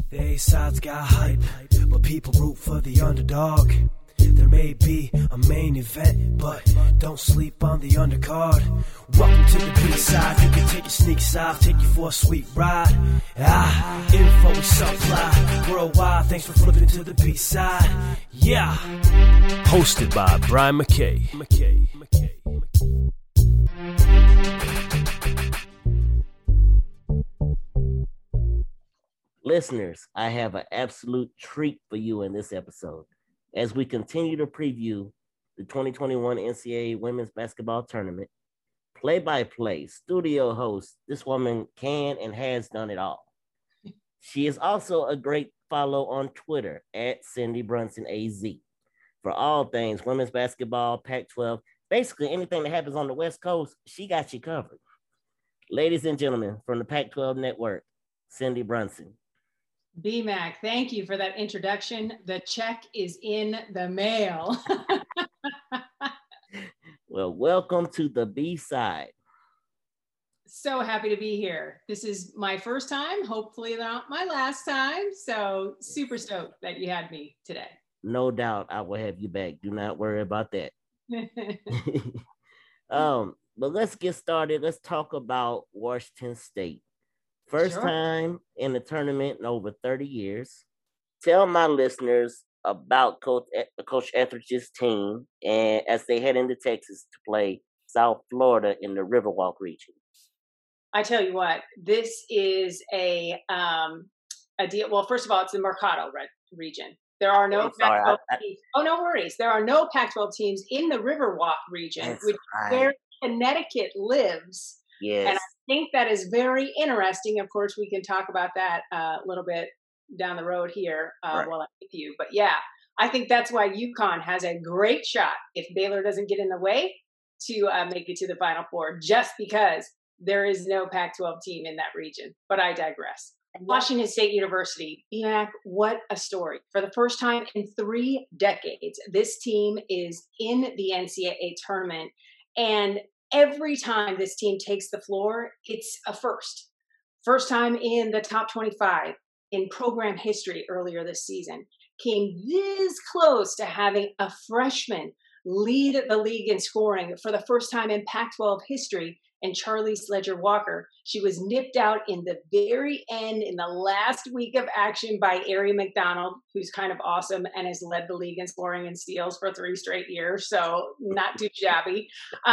The A-side's got hype, but people root for the underdog. There may be a main event, but don't sleep on the undercard. Welcome to the B-side. You can take your sneaks off, take you for a sweet ride. Info we supply worldwide. Thanks for flipping to the B-side. Yeah. Hosted by Brian McKay. Listeners, I have an absolute treat for you in this episode. As we continue to preview the 2021 NCAA Women's Basketball Tournament, play-by-play, studio host, this woman can and has done it all. She is also a great follow on Twitter at Cindy Brunson AZ for all things women's basketball, Pac-12, basically anything that happens on the West Coast, she got you covered. Ladies and gentlemen, from the Pac-12 Network, Cindy Brunson. BMAC, thank you for that introduction. The check is in the mail. Well, welcome to the B-side. So happy to be here. This is my first time, hopefully not my last time. So super stoked that you had me today. No doubt I will have you back. Do not worry about that. But let's get started. Let's talk about Washington State. First time in the tournament in over 30 years. Tell my listeners about Coach Etheridge's team and as they head into Texas to play South Florida in the Riverwalk region. I tell you what, this is a deal. Well, first of all, it's the Mercado region. There are no Pac-12 teams. Oh, no worries. There are no Pac-12 teams in the Riverwalk region, which is where Connecticut lives. Yes. And I think that is very interesting. Of course, we can talk about that a little bit down the road here while I'm with you. But yeah, I think that's why UConn has a great shot if Baylor doesn't get in the way to make it to the Final Four, just because there is no Pac-12 team in that region. But I digress. Washington State University, BMAC, what a story. For the first time in 3 decades, this team is in the NCAA tournament. And every time this team takes the floor, it's a first. First time in the top 25 in program history earlier this season. Came this close to having a freshman lead the league in scoring for the first time in Pac-12 history. And Charlize Leger-Walker, she was nipped out in the very end, in the last week of action by Aari McDonald, who's kind of awesome and has led the league in scoring and steals for 3 straight years, so not too shabby.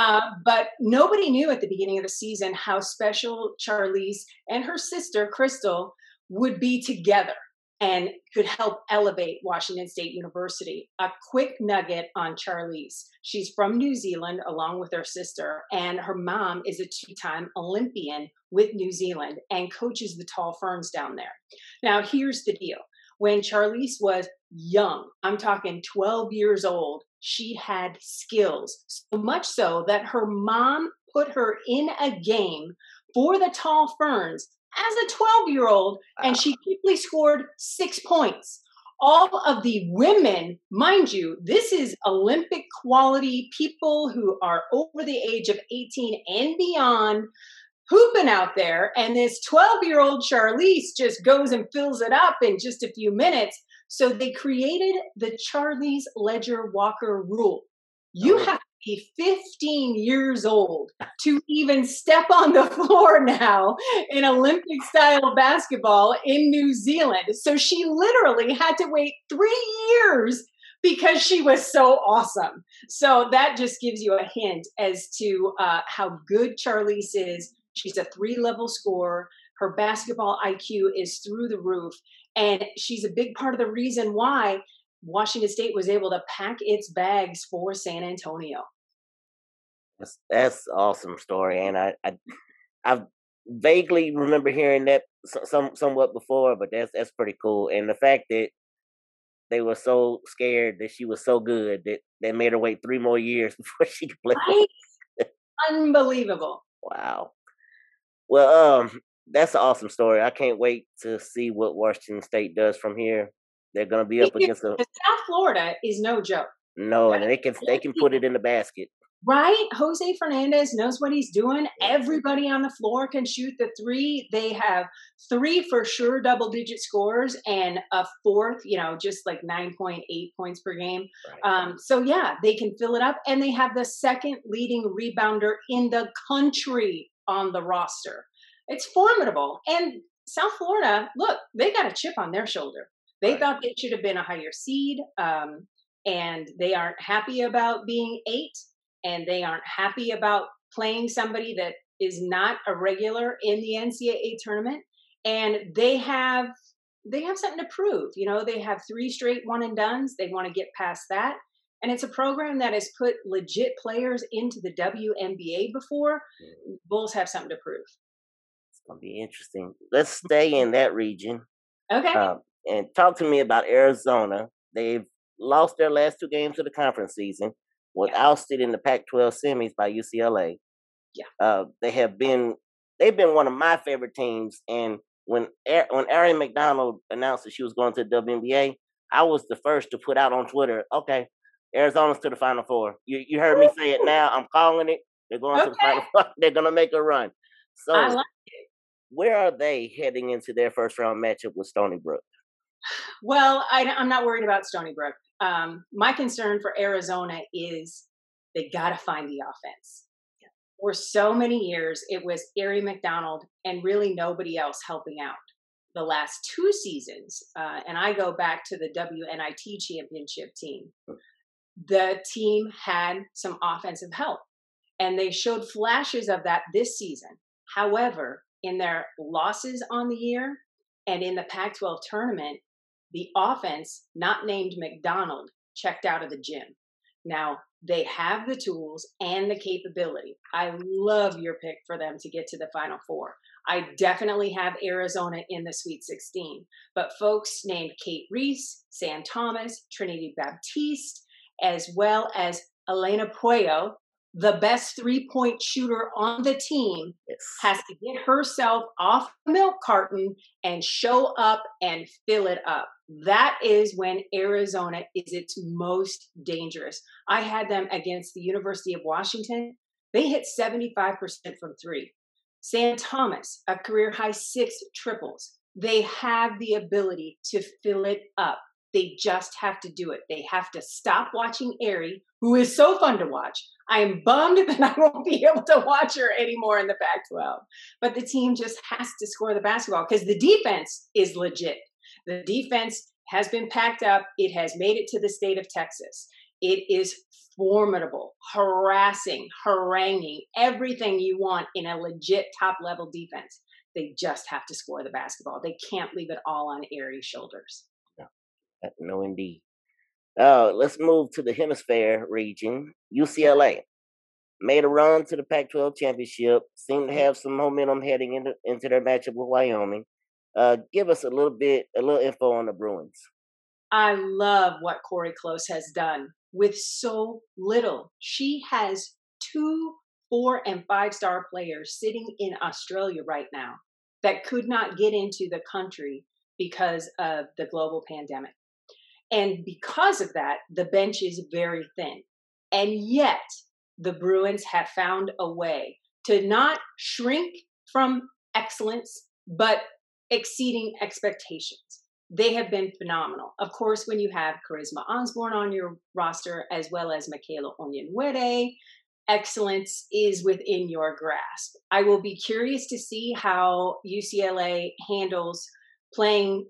But nobody knew at the beginning of the season how special Charlize and her sister, Crystal, would be together and could help elevate Washington State University. A quick nugget on Charlize. She's from New Zealand along with her sister, and her mom is a 2-time Olympian with New Zealand and coaches the Tall Ferns down there. Now, here's the deal. When Charlize was young, I'm talking 12 years old, she had skills, so much so that her mom put her in a game for the Tall Ferns as a 12-year-old, and she quickly scored 6 points. All of the women, mind you, this is Olympic quality people who are over the age of 18 and beyond, hooping out there, and this 12-year-old Charlize just goes and fills it up in just a few minutes. So they created the Charlize Leger-Walker rule. You have to be 15 years old to even step on the floor now in Olympic-style basketball in New Zealand. So she literally had to wait 3 years because she was so awesome. So that just gives you a hint as to how good Charlize is. She's a 3-level scorer. Her basketball IQ is through the roof. And she's a big part of the reason why Washington State was able to pack its bags for San Antonio. That's an awesome story, and I vaguely remember hearing that somewhat before, but that's pretty cool. And the fact that they were so scared that she was so good that they made her wait 3 more years before she could play. Right? Unbelievable. Wow. Well, that's an awesome story. I can't wait to see what Washington State does from here. They're going to be up against South Florida is no joke. No, and they can put it in the basket. Right? Jose Fernandez knows what he's doing. Everybody on the floor can shoot the three. They have three for sure double-digit scores and a fourth, just like 9.8 points per game. Right. So, yeah, they can fill it up. And they have the second leading rebounder in the country on the roster. It's formidable. And South Florida, look, they got a chip on their shoulder. They thought they should have been a higher seed, and they aren't happy about being 8. And they aren't happy about playing somebody that is not a regular in the NCAA tournament. And they have something to prove. They have 3 straight one and dones. They want to get past that. And it's a program that has put legit players into the WNBA before. Bulls have something to prove. It's going to be interesting. Let's stay in that region. Okay. And talk to me about Arizona. They've lost their last 2 games of the conference season. Was ousted in the Pac-12 semis by UCLA. Yeah, they've been one of my favorite teams. And when Ari McDonald announced that she was going to the WNBA, I was the first to put out on Twitter, okay, Arizona's to the Final Four. You heard me say it now. I'm calling it. They're going to the Final Four. They're going to make a run. So I like it. Where are they heading into their first round matchup with Stony Brook? Well, I'm not worried about Stony Brook. My concern for Arizona is they got to find the offense. For so many years, it was Ari McDonald and really nobody else helping out. The last 2 seasons, and I go back to the WNIT championship team, the team had some offensive help, and they showed flashes of that this season. However, in their losses on the year and in the Pac-12 tournament, the offense, not named McDonald, checked out of the gym. Now, they have the tools and the capability. I love your pick for them to get to the Final Four. I definitely have Arizona in the Sweet 16. But folks named Kate Reese, Sam Thomas, Trinity Baptiste, as well as Elena Puello, the best 3-point shooter on the team, has to get herself off the milk carton and show up and fill it up. That is when Arizona is its most dangerous. I had them against the University of Washington. They hit 75% from 3. Sam Thomas, a career high 6 triples. They have the ability to fill it up. They just have to do it. They have to stop watching Ari, who is so fun to watch. I am bummed that I won't be able to watch her anymore in the Pac-12. But the team just has to score the basketball because the defense is legit. The defense has been packed up. It has made it to the state of Texas. It is formidable, harassing, haranguing, everything you want in a legit top-level defense. They just have to score the basketball. They can't leave it all on Ari's shoulders. No, indeed. Let's move to the hemisphere region. UCLA made a run to the Pac-12 championship, seemed to have some momentum heading into their matchup with Wyoming. Give us a little info on the Bruins. I love what Corey Close has done with so little. She has 2 4- and 5-star players sitting in Australia right now that could not get into the country because of the global pandemic. And because of that, the bench is very thin. And yet, the Bruins have found a way to not shrink from excellence, but exceeding expectations. They have been phenomenal. Of course, when you have Charisma Osborne on your roster, as well as Michaela Onyenwere, excellence is within your grasp. I will be curious to see how UCLA handles playing,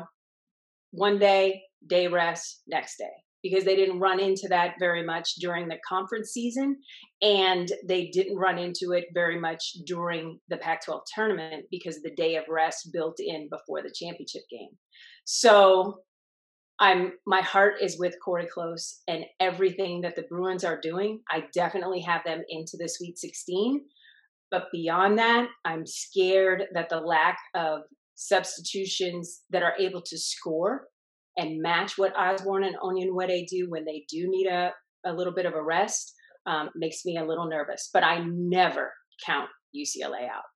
one day rest, next day, because they didn't run into that very much during the conference season, and they didn't run into it very much during the Pac-12 tournament because of the day of rest built in before the championship game. So my heart is with Corey Close and everything that the Bruins are doing. I definitely have them into the Sweet 16, but beyond that, I'm scared that the lack of substitutions that are able to score and match what Osborne and Onyenwere do when they do need a little bit of a rest makes me a little nervous. But I never count UCLA out.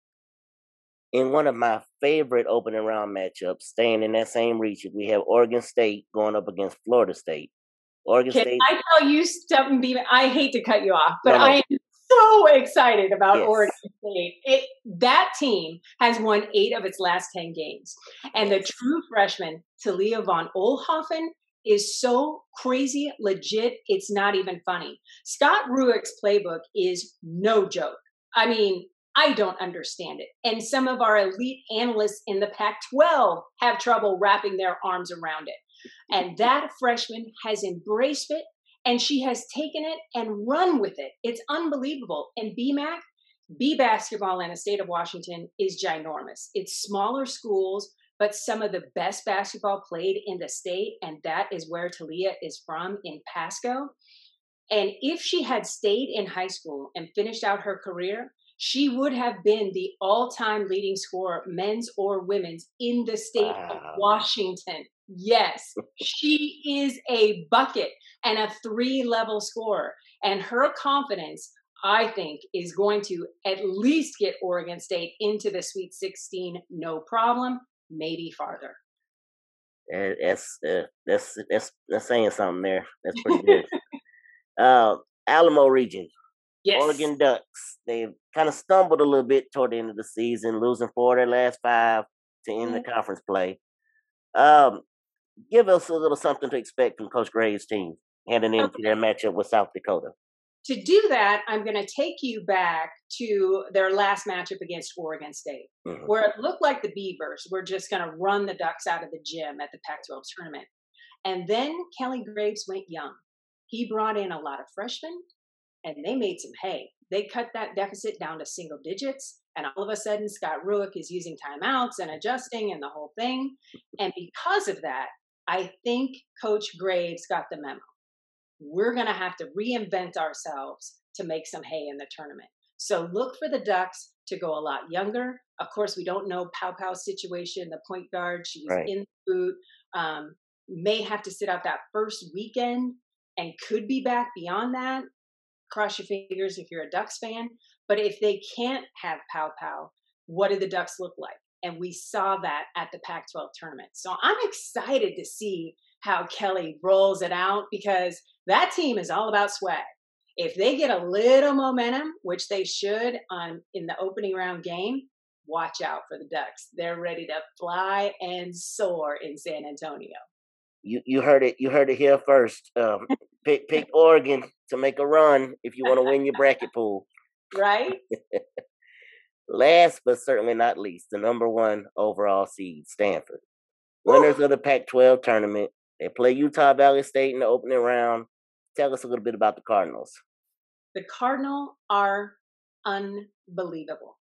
In one of my favorite opening round matchups, staying in that same region, we have Oregon State going up against Florida State. Oregon Can State. I tell you something, Beamer? I hate to cut you off, but I am so excited about Oregon State. That team has won 8 of its last 10 games. And the true freshman, Talia von Oelhoffen, is so crazy legit, it's not even funny. Scott Rueck's playbook is no joke. I mean, I don't understand it. And some of our elite analysts in the Pac-12 have trouble wrapping their arms around it. And that freshman has embraced it, and she has taken it and run with it. It's unbelievable. And BMAC, B basketball in the state of Washington, is ginormous. It's smaller schools, but some of the best basketball played in the state, and that is where Talia is from, in Pasco. And if she had stayed in high school and finished out her career, she would have been the all-time leading scorer, men's or women's, in the state of Washington. Yes, she is a bucket and a 3-level scorer. And her confidence, I think, is going to at least get Oregon State into the Sweet 16, no problem, maybe farther. That's saying something there. That's pretty good. Alamo region. Yes. Oregon Ducks. They kind of stumbled a little bit toward the end of the season, losing 4 of their last 5 to end the conference play. Give us a little something to expect from Coach Graves' team heading into their matchup with South Dakota. To do that, I'm going to take you back to their last matchup against Oregon State, where it looked like the Beavers were just going to run the Ducks out of the gym at the Pac-12 tournament. And then Kelly Graves went young. He brought in a lot of freshmen, and they made some hay. They cut that deficit down to single digits, and all of a sudden, Scott Rueck is using timeouts and adjusting and the whole thing. And because of that, I think Coach Graves got the memo. We're going to have to reinvent ourselves to make some hay in the tournament. So look for the Ducks to go a lot younger. Of course, we don't know Pau Pau's situation, the point guard. She was in the boot, may have to sit out that first weekend and could be back beyond that. Cross your fingers if you're a Ducks fan. But if they can't have Pau Pau, what do the Ducks look like? And we saw that at the Pac-12 tournament. So I'm excited to see how Kelly rolls it out, because that team is all about swag. If they get a little momentum, which they should in the opening round game, watch out for the Ducks. They're ready to fly and soar in San Antonio. You heard it. You heard it here first. Pick Oregon to make a run if you want to win your bracket pool. Right. Last but certainly not least, the number 1 overall seed, Stanford. Winners of the Pac-12 tournament. They play Utah Valley State in the opening round. Tell us a little bit about the Cardinals. The Cardinals are unbelievable.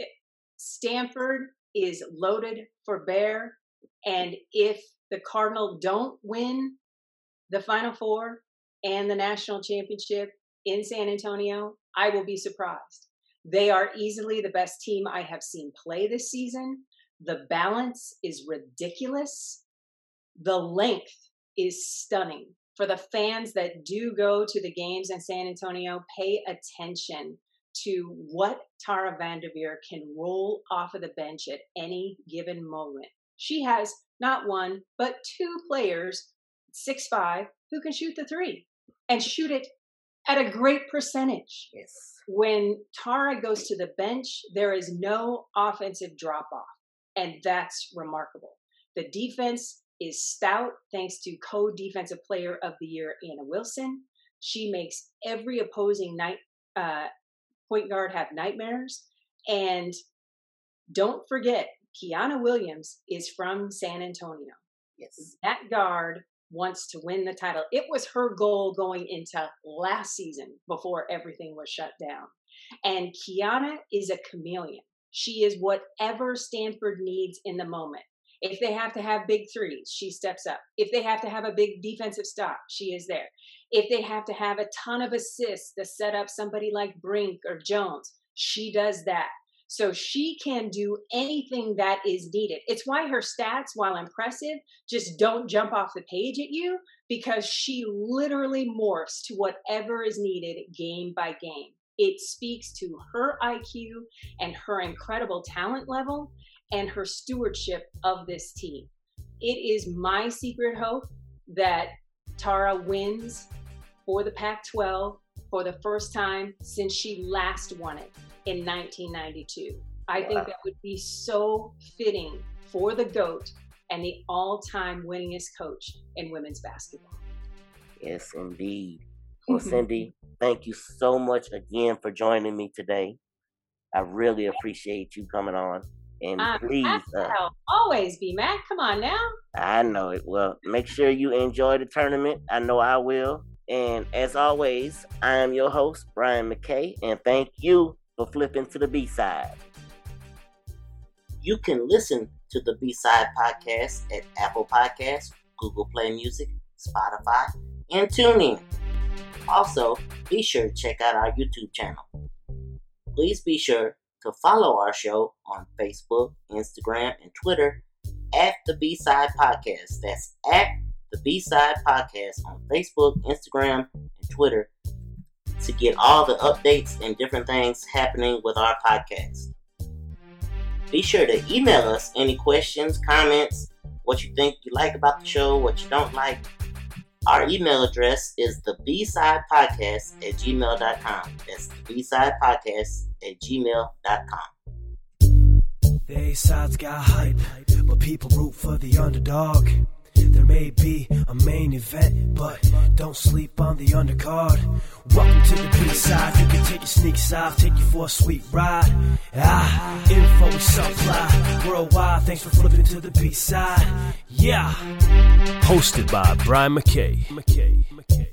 Stanford is loaded for bear. And if the Cardinals don't win the Final Four and the national championship in San Antonio, I will be surprised. They are easily the best team I have seen play this season. The balance is ridiculous. The length is stunning. For the fans that do go to the games in San Antonio, pay attention to what Tara Vanderveer can roll off of the bench at any given moment. She has not 1, but 2 players, 6'5", who can shoot the 3 and shoot it at a great percentage. Yes. When Tara goes to the bench, there is no offensive drop-off, and that's remarkable. The defense is stout thanks to co-defensive player of the year, Anna Wilson. She makes every opposing point guard have nightmares. And don't forget, Kiana Williams is from San Antonio. Yes. That guard wants to win the title. It was her goal going into last season before everything was shut down. And Kiana is a chameleon. She is whatever Stanford needs in the moment. If they have to have big threes, she steps up. If they have to have a big defensive stop, she is there. If they have to have a ton of assists to set up somebody like Brink or Jones, she does that. So she can do anything that is needed. It's why her stats, while impressive, just don't jump off the page at you, because she literally morphs to whatever is needed game by game. It speaks to her IQ and her incredible talent level and her stewardship of this team. It is my secret hope that Tara wins for the Pac-12 for the first time since she last won it in 1992. I think that would be so fitting for the GOAT and the all-time winningest coach in women's basketball. Yes, indeed. Well, Cindy, thank you so much again for joining me today. I really appreciate you coming on. And please, always be, Matt. Come on now. I know it. Well, make sure you enjoy the tournament. I know I will. And as always, I am your host, Brian McKay, and thank you for flipping to the B-side. You can listen to the B-side podcast at Apple Podcasts, Google Play Music, Spotify, and TuneIn. Also, be sure to check out our YouTube channel. Please be sure to follow our show on Facebook, Instagram, and Twitter at the B-Side Podcast. That's at the B-Side Podcast on Facebook, Instagram, and Twitter to get all the updates and different things happening with our podcast. Be sure to email us any questions, comments, what you think you like about the show, what you don't like. Our email address is thebsidepodcast@gmail.com. That's thebsidepodcast@gmail.com. The A-side's got hype, but people root for the underdog. There may be a main event, but don't sleep on the undercard. Welcome to the B-side. You can take your sneaks off, take you for a sweet ride. Info we supply worldwide. Thanks for flipping to the B-side. Yeah. Hosted by Brian McKay.